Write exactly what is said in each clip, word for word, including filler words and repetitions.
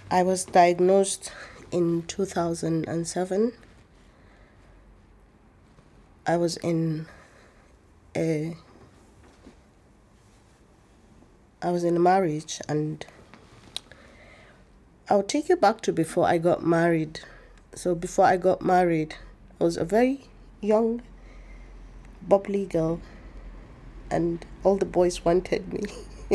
I was diagnosed in two thousand seven. I was in a I was in a marriage, and I'll take you back to before I got married. So before I got married, I was a very young, bubbly girl, and all the boys wanted me.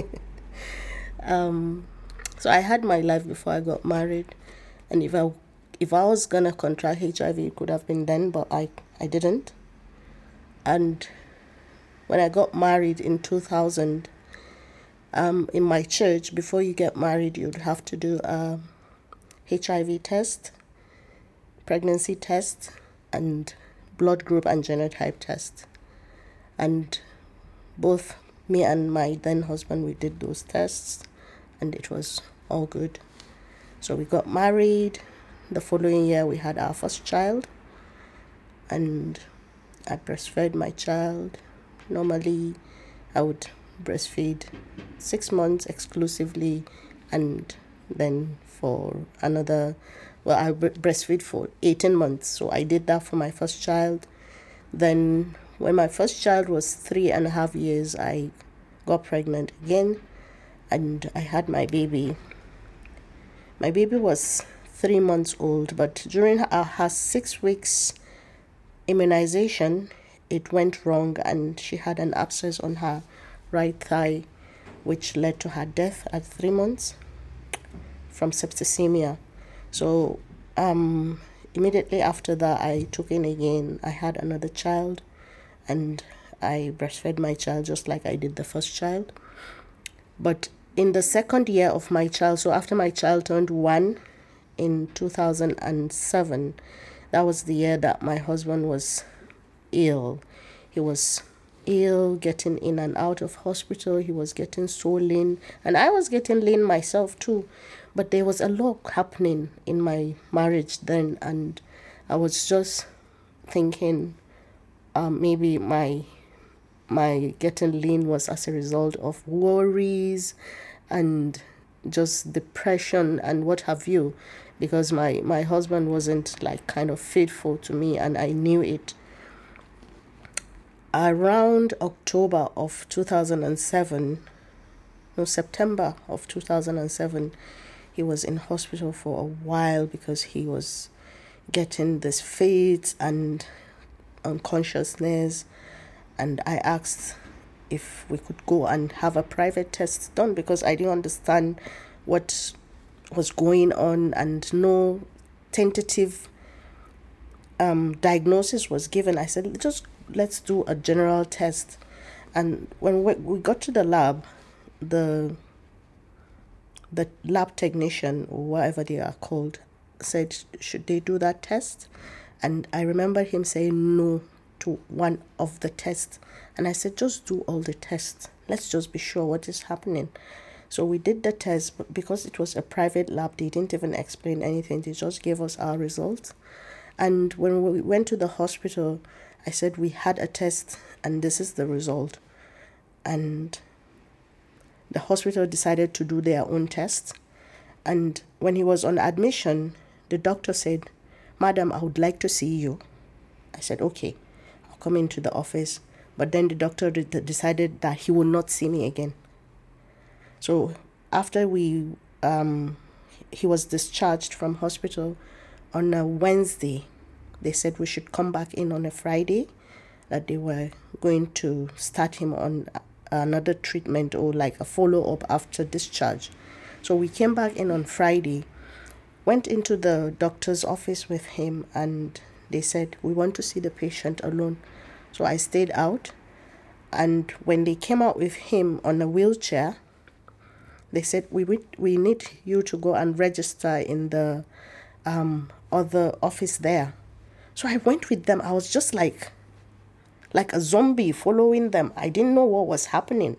um, so I had my life before I got married, and if I if I was gonna contract H I V, it could have been then, but I I didn't. And when I got married in two thousand, um, in my church, before you get married, you'd have to do a H I V test, pregnancy test, and blood group and genotype test. And both me and my then husband, we did those tests, and it was all good. So we got married. The following year, we had our first child, and I breastfed my child. Normally, I would breastfeed six months exclusively, and then for another, well, I breastfeed for eighteen months. So I did that for my first child. Then when my first child was three and a half years, I got pregnant again, and I had my baby. My baby was three months old, but during her, her six weeks immunization, it went wrong, and she had an abscess on her right thigh, which led to her death at three months from septicemia. So um, immediately after that, I took in again. I had another child, and I breastfed my child just like I did the first child. But in the second year of my child, so after my child turned one in two thousand seven, that was the year that my husband was ill. He was ill, getting in and out of hospital. He was getting so lean, and I was getting lean myself too. But there was a lot happening in my marriage then, and I was just thinking um, maybe my my getting lean was as a result of worries and just depression and what have you, because my, my husband wasn't like kind of faithful to me, and I knew it. Around October of two thousand seven, no, September of two thousand seven, he was in hospital for a while because he was getting this fits and unconsciousness. And I asked if we could go and have a private test done, because I didn't understand what was going on, and no tentative um, diagnosis was given. I said, just let's do a general test. And when we, we got to the lab, the the lab technician, or whatever they are called, said, should they do that test? And I remember him saying no to one of the tests. And I said, just do all the tests. Let's just be sure what is happening. So we did the test, but because it was a private lab, they didn't even explain anything. They just gave us our results. And when we went to the hospital, I said, we had a test, and this is the result. And the hospital decided to do their own test. And when he was on admission, the doctor said, Madam, I would like to see you. I said, okay, I'll come into the office. But then the doctor de- decided that he would not see me again. So after we, um, he was discharged from hospital on a Wednesday, they said we should come back in on a Friday, that they were going to start him on another treatment or like a follow-up after discharge. So we came back in on Friday, went into the doctor's office with him, and they said, we want to see the patient alone. So I stayed out, and when they came out with him on a wheelchair, they said, we we need you to go and register in the um, other office there. So I went with them. I was just like, like a zombie following them. I didn't know what was happening.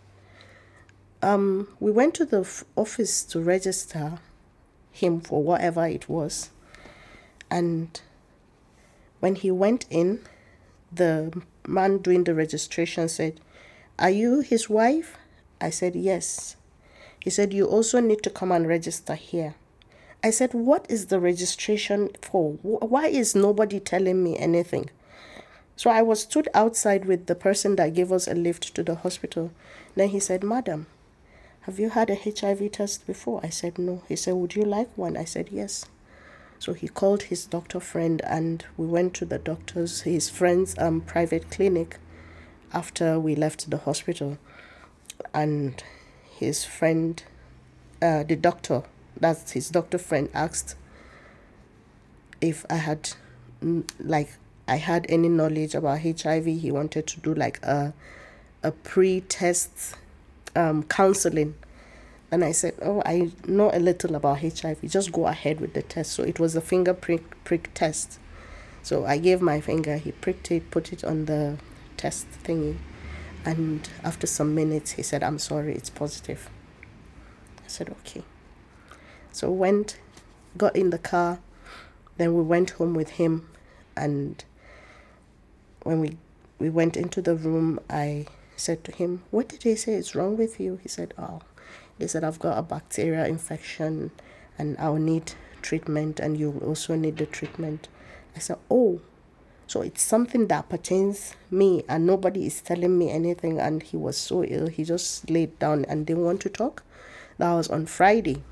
Um, we went to the f- office to register him for whatever it was. And when he went in, the man doing the registration said, are you his wife? I said, yes. He said, you also need to come and register here. I said, what is the registration for? Why is nobody telling me anything? So I was stood outside with the person that gave us a lift to the hospital. Then he said, Madam, have you had a H I V test before? I said, no. He said, would you like one? I said, yes. So he called his doctor friend and we went to the doctor's, his friend's um, private clinic after we left the hospital. And his friend, uh, the doctor, that's his doctor friend, asked if I had, like, I had any knowledge about H I V. He wanted to do like a, a pre-test um, counseling. And I said, oh, I know a little about H I V. Just go ahead with the test. So it was a finger prick, prick test. So I gave my finger. He pricked it, put it on the test thingy. And after some minutes, he said, I'm sorry, it's positive. I said, okay. So went, got in the car. Then we went home with him. And when we, we went into the room, I said to him, what did they say is wrong with you? He said, oh. They said, I've got a bacterial infection and I'll need treatment and you'll also need the treatment. I said, oh, so it's something that pertains me and nobody is telling me anything. And he was so ill, he just laid down and didn't want to talk. That was on Friday.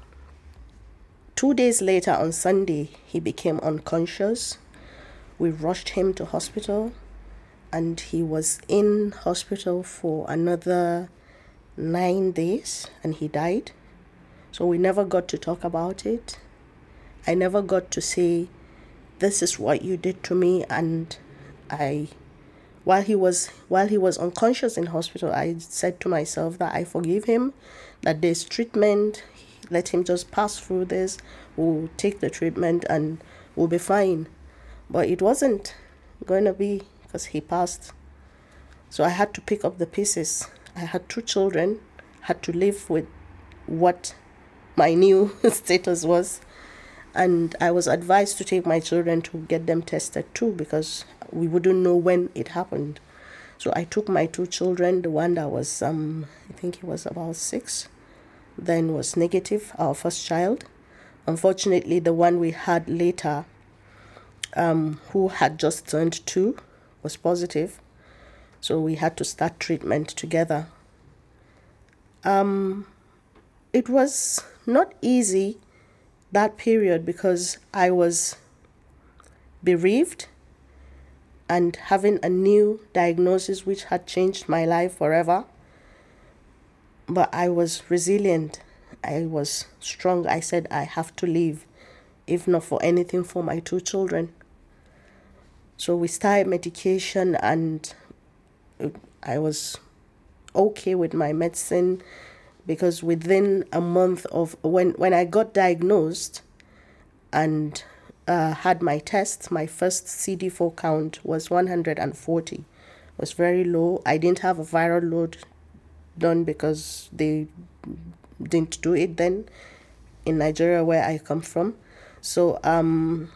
Two days later, on Sunday, he became unconscious. We rushed him to hospital and he was in hospital for another nine days and he died. So we never got to talk about it. I never got to say, this is what you did to me. And I, while he was while he was unconscious in hospital, I said to myself that I forgive him, that there's treatment, let him just pass through this, we'll take the treatment and we'll be fine. But it wasn't going to be, because he passed. So I had to pick up the pieces. I had two children, had to live with what my new status was. And I was advised to take my children to get them tested too, because we wouldn't know when it happened. So I took my two children, the one that was, um, I think he was about six, then was negative, our first child. Unfortunately, the one we had later, um, who had just turned two, was positive. So we had to start treatment together. Um, it was not easy, that period, because I was bereaved and having a new diagnosis which had changed my life forever. But I was resilient. I was strong. I said, I have to leave, if not for anything, for my two children. So we started medication and I was okay with my medicine, because within a month of when, when I got diagnosed and uh, had my test, my first C D four count was one hundred forty. It was very low. I didn't have a viral load done because they didn't do it then in Nigeria, where I come from. So um,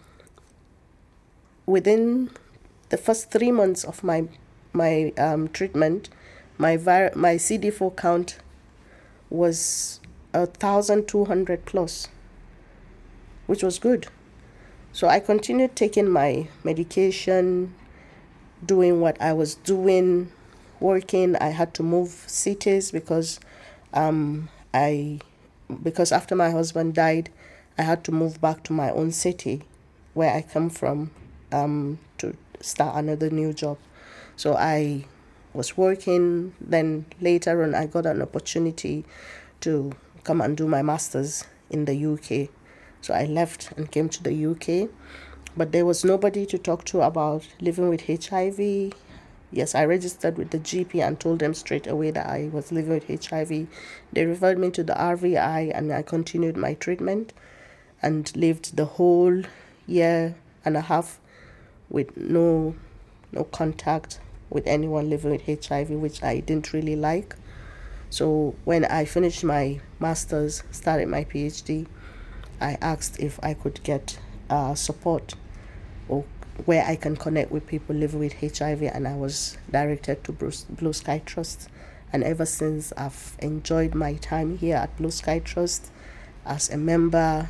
within the first three months of my my um, treatment, my vir- my C D four count was a thousand two hundred plus, which was good. So I continued taking my medication, doing what I was doing, working. I had to move cities because um, I because after my husband died, I had to move back to my own city, where I come from, um, to start another new job. So I was working. Then later on, I got an opportunity to come and do my master's in the U K. So I left and came to the U K. But there was nobody to talk to about living with H I V. Yes, I registered with the G P and told them straight away that I was living with H I V. They referred me to the R V I and I continued my treatment and lived the whole year and a half with no no contact with anyone living with H I V, which I didn't really like. So when I finished my master's, started my PhD, I asked if I could get uh, support or where I can connect with people living with H I V, and I was directed to Blue, Blue Sky Trust. And ever since, I've enjoyed my time here at Blue Sky Trust as a member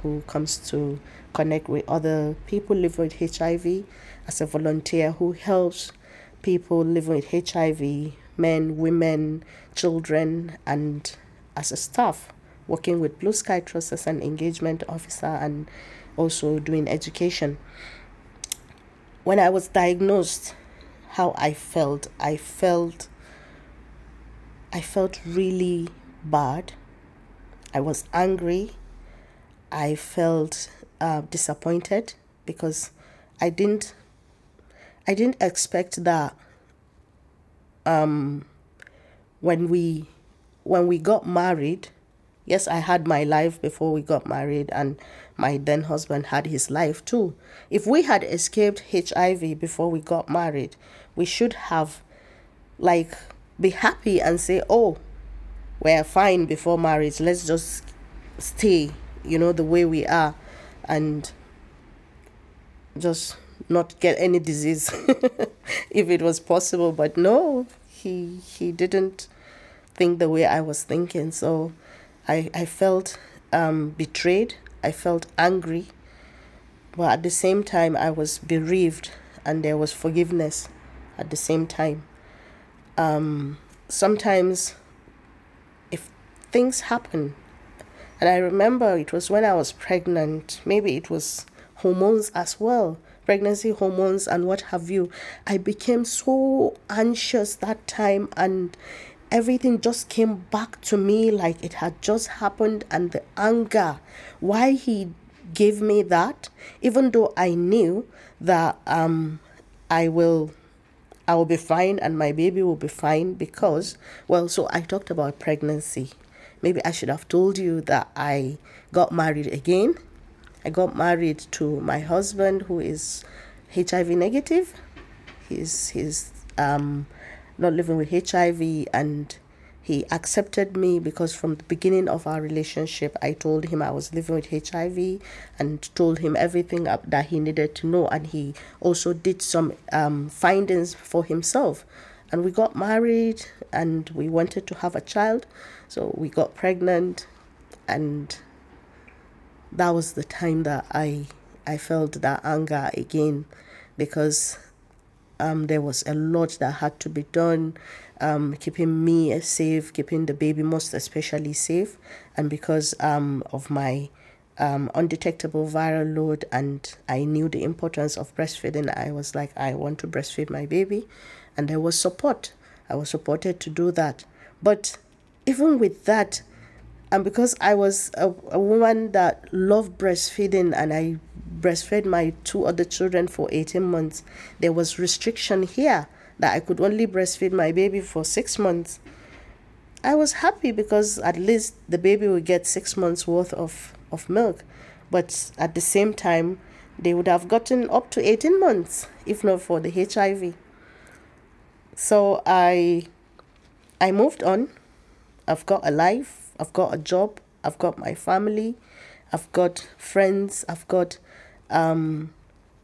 who comes to connect with other people living with H I V, as a volunteer who helps people living with H I V, men, women, children, and as a staff working with Blue Sky Trust as an engagement officer and also doing education. When I was diagnosed, how I felt, I felt, I felt really bad. I was angry. I felt uh, disappointed because I didn't, I didn't expect that. Um, when we, when we got married, yes, I had my life before we got married, and my then husband had his life too. If we had escaped H I V before we got married, we should have, like, be happy and say, oh, we're fine before marriage. Let's just stay, you know, the way we are, and just not get any disease if it was possible. But no, he he didn't think the way I was thinking. So I, I felt um, betrayed. I felt angry. But at the same time, I was bereaved, and there was forgiveness at the same time. Um, sometimes if things happen, and I remember it was when I was pregnant, maybe it was hormones as well, pregnancy hormones and what have you. I became so anxious that time, and everything just came back to me like it had just happened, and the anger, why he gave me that, even though I knew that um I will I will be fine and my baby will be fine, because, well, so I talked about pregnancy. Maybe I should have told you that I got married again. I got married to my husband, who is H I V negative. He's he's um not living with H I V, and he accepted me because from the beginning of our relationship, I told him I was living with H I V and told him everything that he needed to know. And he also did some um, findings for himself. And we got married, and we wanted to have a child. So we got pregnant, and that was the time that I I felt that anger again, because um, there was a lot that had to be done. Um, keeping me safe, keeping the baby most especially safe, and because um, of my um, undetectable viral load, and I knew the importance of breastfeeding, I was like, I want to breastfeed my baby, and there was support. I was supported to do that. But even with that, and because I was a, a woman that loved breastfeeding, and I breastfed my two other children for eighteen months, there was restriction here that I could only breastfeed my baby for six months. I was happy because at least the baby would get six months worth of, of milk. But at the same time, they would have gotten up to eighteen months, if not for the H I V. So I, I moved on. I've got a life. I've got a job. I've got my family. I've got friends. I've got um,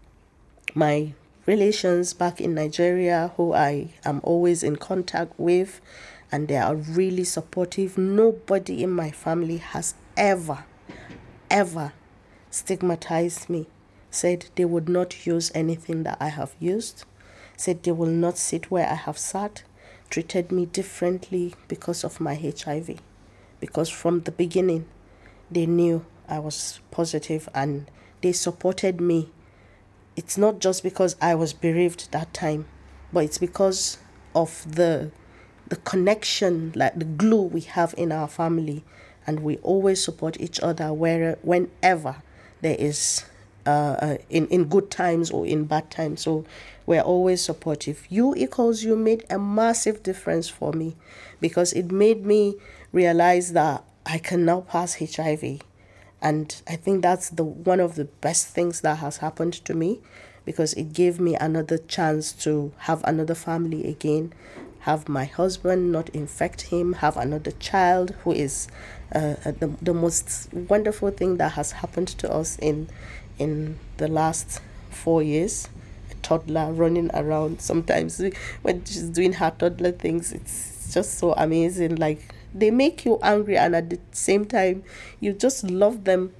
my relations back in Nigeria who I am always in contact with, and they are really supportive. Nobody in my family has ever, ever stigmatized me, said they would not use anything that I have used, said they will not sit where I have sat, treated me differently because of my H I V. Because from the beginning, they knew I was positive, and they supported me. It's not just because I was bereaved that time, but it's because of the the connection, like the glue we have in our family, and we always support each other where whenever there is uh, uh in in good times or in bad times. So we're always supportive. You Equals You made a massive difference for me, because it made me realize that I can now pass H I V. And I think that's the one of the best things that has happened to me, because it gave me another chance to have another family again, have my husband not infect him, have another child, who is uh, the, the most wonderful thing that has happened to us in in the last four years. A toddler running around. Sometimes when she's doing her toddler things, it's just so amazing. Like, they make you angry, and at the same time you just love them.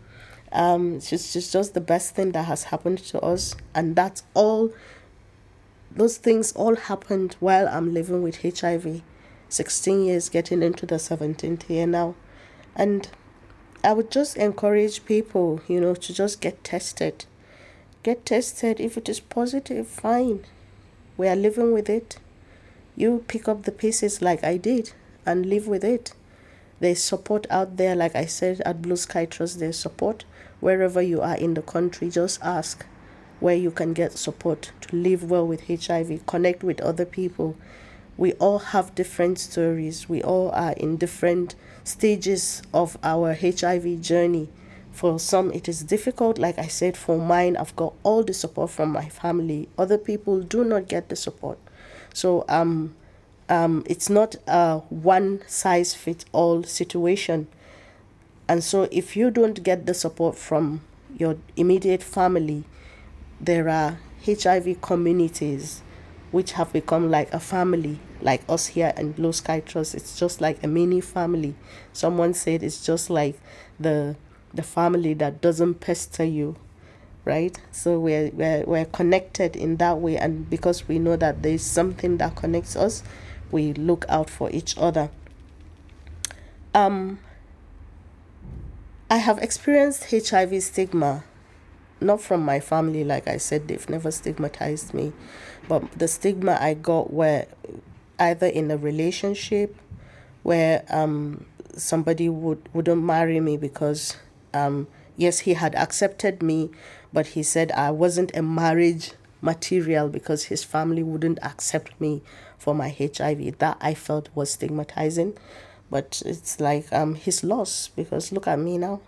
Um, it's just, it's just the best thing that has happened to us. And that's all, those things all happened while I'm living with H I V. sixteen years, getting into the seventeenth year now. And I would just encourage people, you know, to just get tested. Get tested. If it is positive, fine. We are living with it. You pick up the pieces like I did and live with it. There's support out there, like I said, at Blue Sky Trust, there's support. Wherever you are in the country, just ask where you can get support to live well with H I V, connect with other people. We all have different stories. We all are in different stages of our H I V journey. For some, it is difficult. Like I said, for mine, I've got all the support from my family. Other people do not get the support. So um, um, it's not a one-size-fits-all situation. And so if you don't get the support from your immediate family, there are H I V communities which have become like a family, like us here in Blue Sky Trust. It's just like a mini family. Someone said it's just like the the family that doesn't pester you, right? So we're, we're, we're connected in that way. And because we know that there's something that connects us, we look out for each other. Um, I have experienced H I V stigma, not from my family. Like I said, they've never stigmatized me, but the stigma I got were either in a relationship where um somebody would wouldn't marry me because um yes, he had accepted me, but he said I wasn't a marriage material because his family wouldn't accept me for my H I V. That I felt was stigmatizing, but it's like um his loss, because look at me now.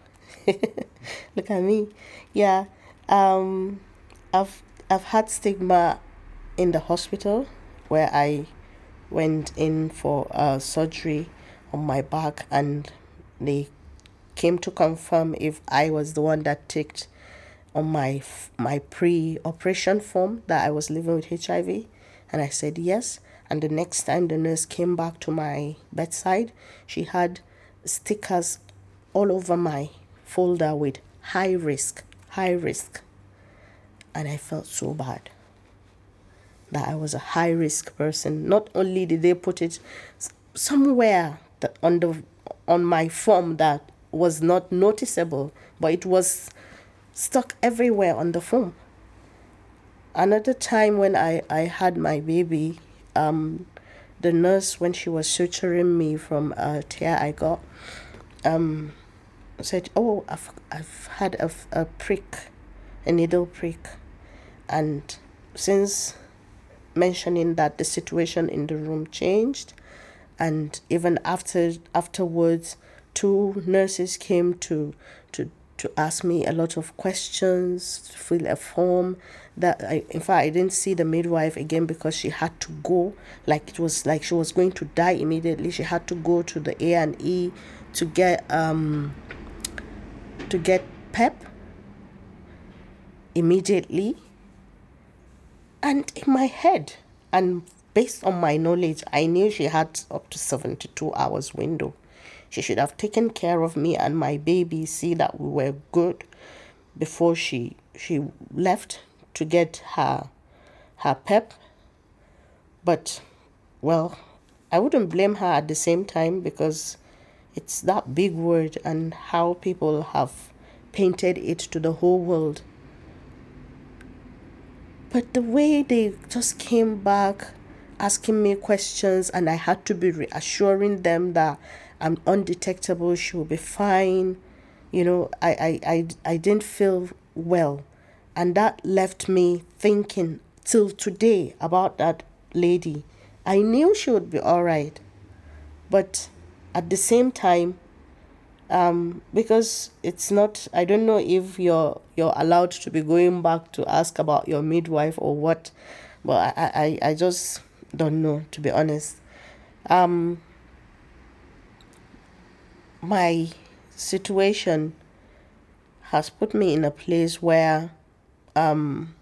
Look at me. Yeah. Um, I've I've had stigma in the hospital where I went in for uh, surgery on my back, and they came to confirm if I was the one that ticked on my my pre-operation form that I was living with H I V, and I said yes. And the next time the nurse came back to my bedside, she had stickers all over my folder with high risk, high risk. And I felt so bad that I was a high risk person. Not only did they put it somewhere that on the on my form that was not noticeable, but it was stuck everywhere on the form. Another time when I, I had my baby, um, the nurse, when she was suturing me from a tear I got, um, said, oh, I've, I've had a, a prick, a needle prick. And since mentioning that, the situation in the room changed. And even after afterwards, two nurses came to to to ask me a lot of questions, to fill a form that I, in fact, I didn't see the midwife again because she had to go. Like it was like she was going to die immediately. She had to go to the A and E to get um to get PEP immediately. And in my head, and based on my knowledge, I knew she had up to seventy-two hours window. She should have taken care of me and my baby, see that we were good before she she left to get her her PEP. But, well, I wouldn't blame her at the same time, because it's that big word and how people have painted it to the whole world. But the way they just came back asking me questions, and I had to be reassuring them that I'm undetectable, she will be fine. You know, I, I, I, I didn't feel well. And that left me thinking till today about that lady. I knew she would be all right. But at the same time, Um, because it's not, I don't know if you're you're allowed to be going back to ask about your midwife or what, but I, I, I just don't know, to be honest. Um, my situation has put me in a place where um,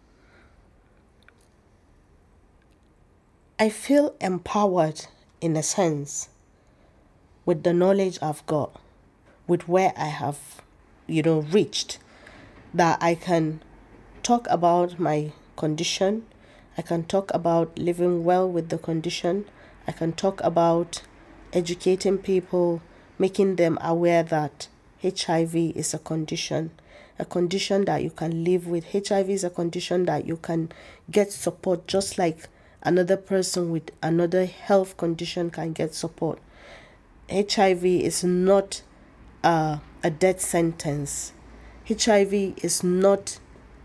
I feel empowered in a sense with the knowledge I've got, with where I have you know, reached, that I can talk about my condition. I can talk about living well with the condition. I can talk about educating people, making them aware that H I V is a condition, a condition that you can live with. H I V is a condition that you can get support just like another person with another health condition can get support. H I V is not uh, a death sentence. H I V is not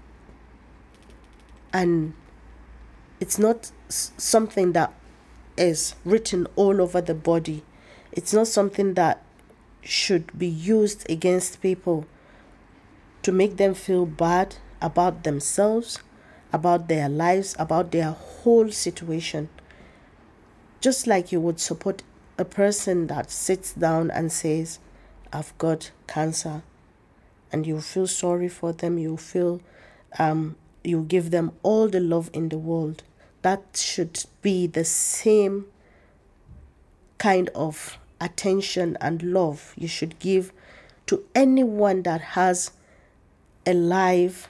an it's not something that is written all over the body. It's not something that should be used against people to make them feel bad about themselves, about their lives, about their whole situation. Just like you would support a person that sits down and says, I've got cancer, and you feel sorry for them, you feel um, you give them all the love in the world. That should be the same kind of attention and love you should give to anyone that has a live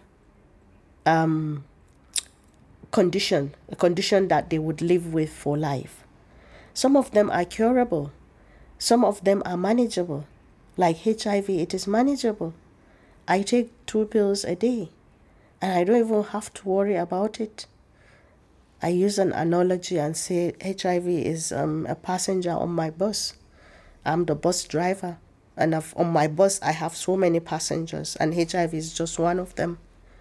um, condition, a condition that they would live with for life. Some of them are curable. Some of them are manageable. Like H I V, it is manageable. I take two pills a day, and I don't even have to worry about it. I use an analogy and say H I V is um, a passenger on my bus. I'm the bus driver, and I've, on my bus I have so many passengers, and H I V is just one of them.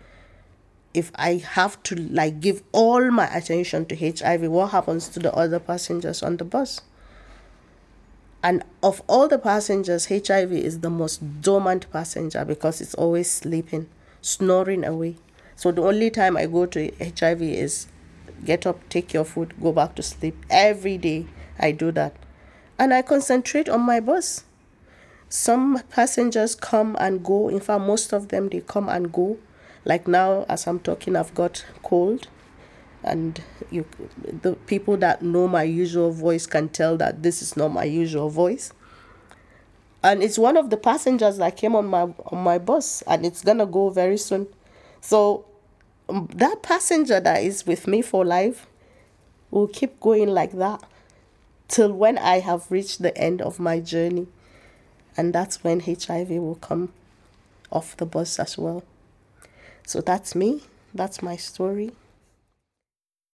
If I have to like give all my attention to H I V, what happens to the other passengers on the bus? And of all the passengers, H I V is the most dormant passenger because it's always sleeping, snoring away. So the only time I go to H I V is get up, take your food, go back to sleep. Every day I do that. And I concentrate on my bus. Some passengers come and go. In fact, most of them, they come and go. Like now, as I'm talking, I've got cold. And you, the people that know my usual voice can tell that this is not my usual voice. And it's one of the passengers that came on my on my bus, and it's gonna go very soon. So um, that passenger that is with me for life will keep going like that till when I have reached the end of my journey. And that's when H I V will come off the bus as well. So that's me. That's my story.